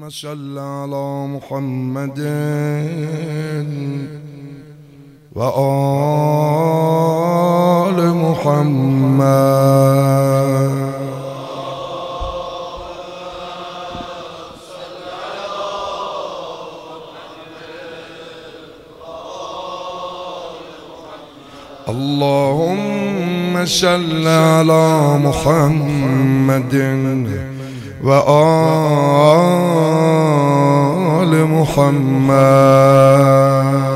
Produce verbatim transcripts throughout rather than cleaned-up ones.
صل على محمد وآل محمد. اللهم صل على محمد وآل محمد.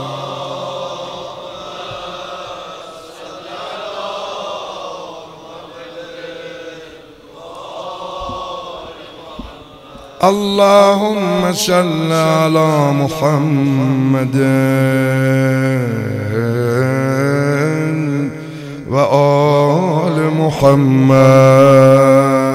اللهم صل على محمد وآل محمد.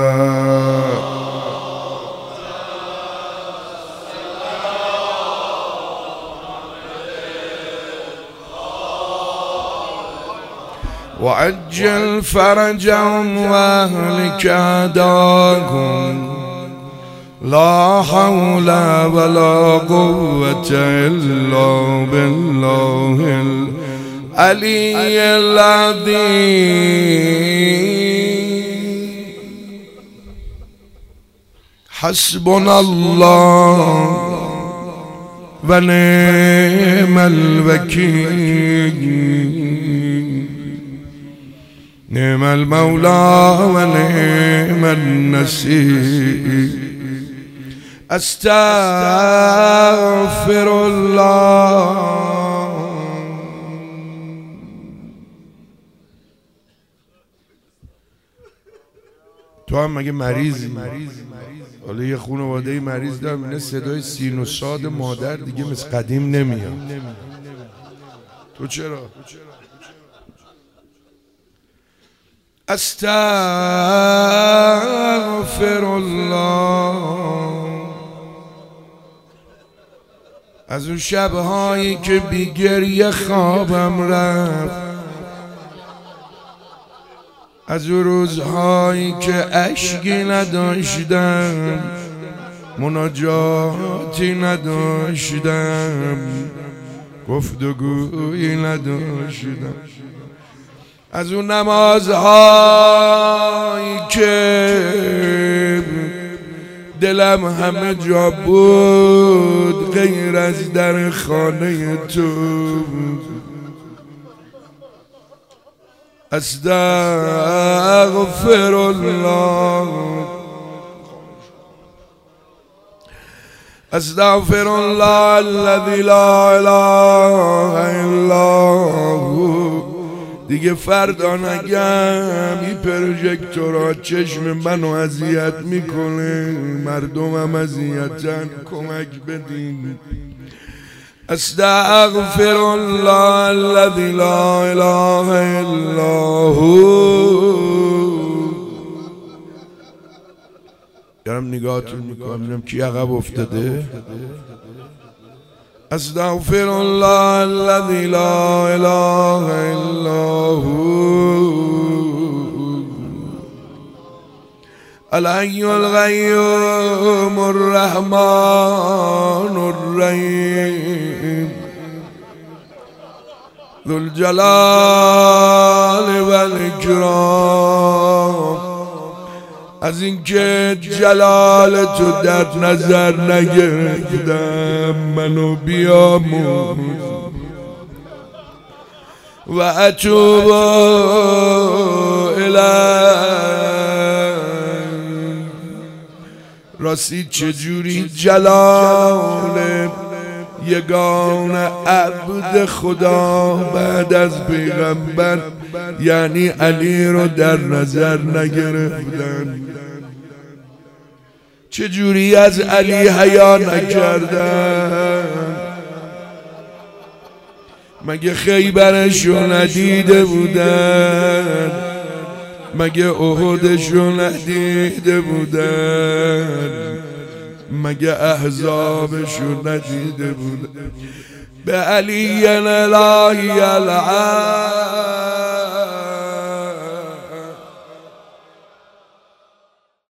وعجل فرجهم وأهلك أعداءهم. لا حول ولا قوة إلا بالله العلي العظيم. حسبنا الله ونعم الوكيل. نعم المولى ونعم النصير. استغفر الله. تو هم مگه مریضی؟ حالا یه خانواده مریض دارم، اینه صدای سین و صاد مادر دیگه مثل قدیم نمیاد. تو چرا؟ استغفر الله. از اون شبهایی که بی گریه خوابم رفت، از اون روزهایی که اشکی نداشتم، مناجاتی نداشتم، گفتگویی نداشتم، از اون نمازهایی که دلم همه جا بود غیر از در خانه تو. استغفر الله. استغفر الله الذي لا اله الا هو. دیگه فردا نگم این پروژکتورها چشم منو اذیت میکنه، مردمم اذیتن، کمک بدین. استغفر الله الذي لا اله الا هو. دارم نگاهتون میکنم ببینم کی عقب افتاده. استغفر الله الذي لا اله الا هو الحي القيوم الرحمن الرحيم ذو الجلال والإكرام. از اینکه جلال تو در نظر نگرفتم منو بیاموز و اتوب الیک. راستی چجوری جلال یگان عبد خدا بعد از پیغمبر یعنی علی رو در نظر نگرفتن؟ چجوری از علی حیا نکردن؟ مگه خیبرشو ندیده بودن؟ مگه احدشو ندیده بودن؟ مگه احزابشو ندیده بودن؟ به علی الهی العظیم